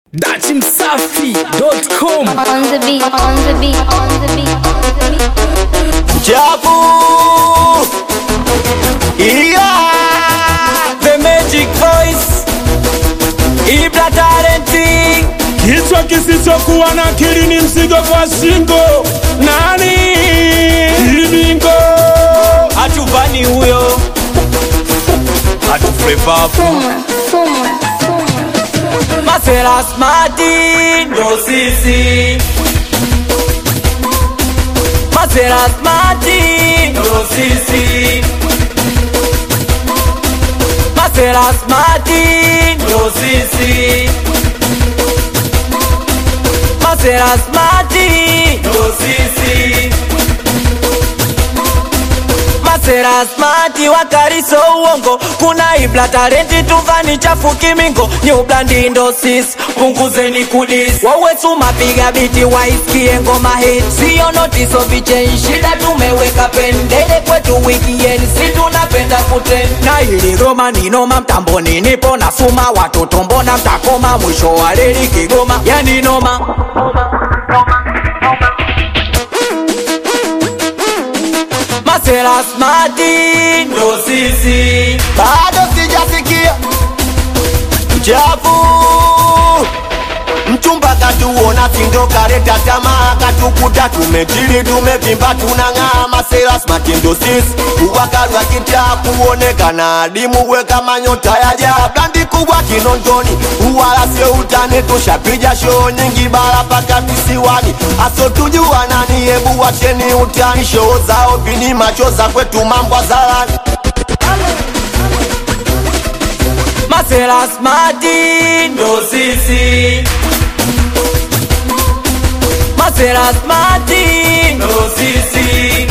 Dachimsafi.com. On the beat, on the beat, on the beat, on the beat. Jabu, yeah, the magic voice, Ibra Talenti. Kichwa kisichokuwa na akili ni mzigo kwa shingo. Nani? Ibingo. Hatuvani huyo, hatufrevafu. Fuma, fuma, fuma. Masela smarti, ndo sisi. Masela smarti, ndo sisi. Masela smarti, ndo sisi. Masela smarti, ndo sisi. Masela smarti wakariso uongo. Kuna Ibra Talenti tuvani chafu kimingo. New brand ndo sisi, punguzeni kudisi. Wawesu mapiga biti waisikie ngoma hit. Sio notiso viche shida tumeweka pendele kwetu weekend. Si tunapenda kuten. Na hili Roma ni noma mtamboni nipo na suma. Watoto mbona mtakoma mwisho wa leli Kigoma. Yani noma. Masela smarti ndo sisi. Bado sijasikia uchafu. Mchumba katuona sindo kareta tamaa. Katukuta tumetili tumevimba tunang'aa. Masela smarti ndo sisi. Uwakalwa kitaa kuonekana adimu weka manyota ya jaa. Brandi kubwa Kinondoni uwala sio utani. Tushapija show nyingi bara paka visiwani. Aso tujua nani hebu wacheni utani. Show zao vini machoza kwetu mambo zalani. Masela smarti ndo sisi. Masela smarti ndo sisi.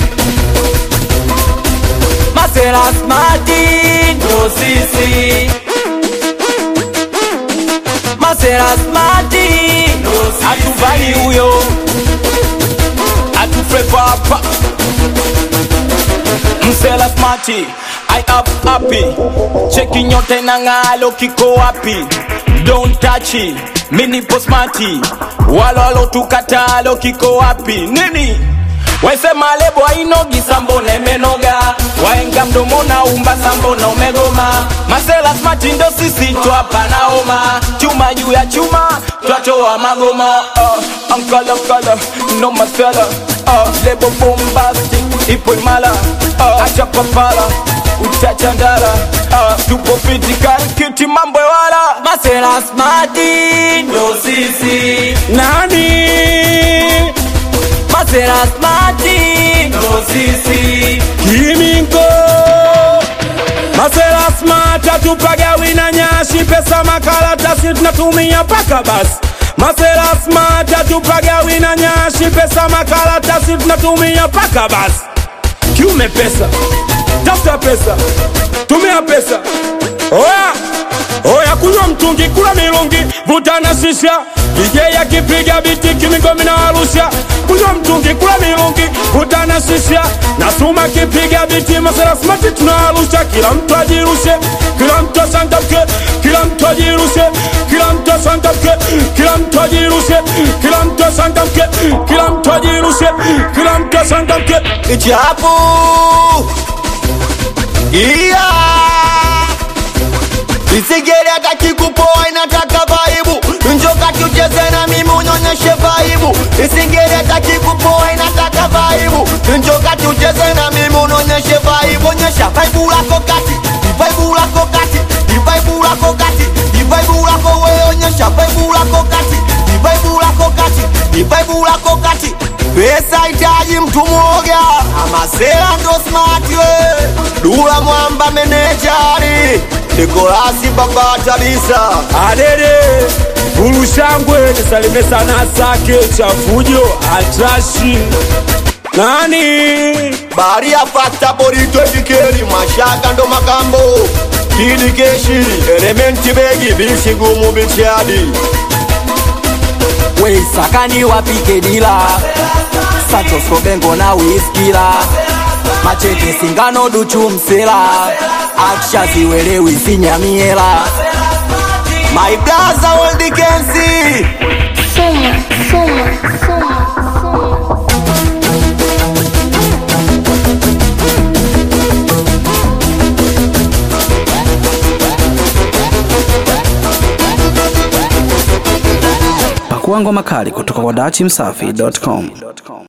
Masela smarti ndo sisi. Masela smarti ndo sisi. Hatuvani huyo, hatufrepa hapa. Masela smarti I up happy. Cheki nyote na ngalo kiko wapi. Don't touch it. Mini post smarti. Walolo tukatalo kiko wapi. Nini? Wese malebo ainogi sambo na imenoga. Waenga mdomo na umba sambo na umegoma. Masela smarti ndo sisi tuapa na oma. Chuma juu ya chuma twatoa magoma. Ankala no masela. Lebo bombastic ipo imala. Acha papala utachandala. Tupo fiti karikiti mambo wala. Masela smarti ndo sisi. Nani? Masela smarti ndo sisi. Kimingo. Masela smart atupaga wina nyashi. Pesa makaratasi tunatumia paka basi. Masela smart atupaga wina nyashi. Pesa makaratasi tunatumia paka basi. Kiume pesa, tafuta pesa, tumia pesa. Oya, oya kunywa mtungi, kula milungi, vuta na shisha. DJ akipiga biti Kimingo mina warusha. Kunywa mtungi, kula milungi, vuta na shisha. Na Suma kipiga biti Masela smarti tunawarusha. Kila mtu ajirushe, kila mtu asangamke. Kila mtu ajirushe, kila mtu asangamke. Kila mtu ajirushe, kila mtu asangamke. Kila mtu ajirushe, kila mtu asangamke. Ichapu, yeah. Isigeri hataki kupoa inataka vaibu. Njoka tucheze na mimi unyonyeshe vaibu. Isigeri hataki kupoa inataka vaibu. Njoka tucheze na mimi unyonyeshe vaibu. Onyesha vaibu lako kati, vaibu lako kati, vaibu lako kati, vaibu lako wewe. Onyesha vaibu lako kati, vaibu lako kati, vaibu lako kati. Pesa itaji mtu mwoga. Masela ndo smart we. Dula mwamba menejari. Nikolasi baba tabisa. Adede Ulushangwe nisalime sana sake chafujo atrashi. Nani? Baria fakta borito dikeri. Mashaka ndo makambo Kili keshi elementi begi. Bishi gumu bichiadi. We sakani wapike dila. Santos Kobengo na Wizkila. Machete singano duchu msela. Aksha ziwelewi sinyamiela. My brother all the can see. Pakuangwa makali kutoka kwa dachimsafi.com.